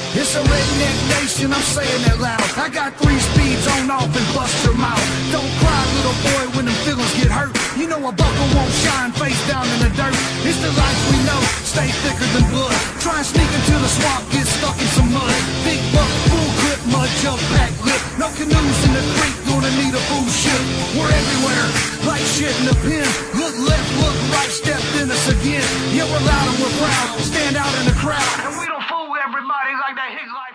It's a redneck nation, I'm saying it loud. I got 3 speeds on, off, and bust your mouth. Don't cry, little boy, when them feelings get hurt. You know a buckle won't shine face down in the dirt. It's the life we know, stay thicker than blood. Try and sneak into the swamp, get stuck in some mud. Big buck, full clip, mud jump, pack lip. No canoes in the creek, gonna need a full ship. We're everywhere, like shit in the pen. Look left, look right, stepped in us again. Yeah, we're loud and we're proud, stand out in the crowd. And we don't fool everybody like they hit like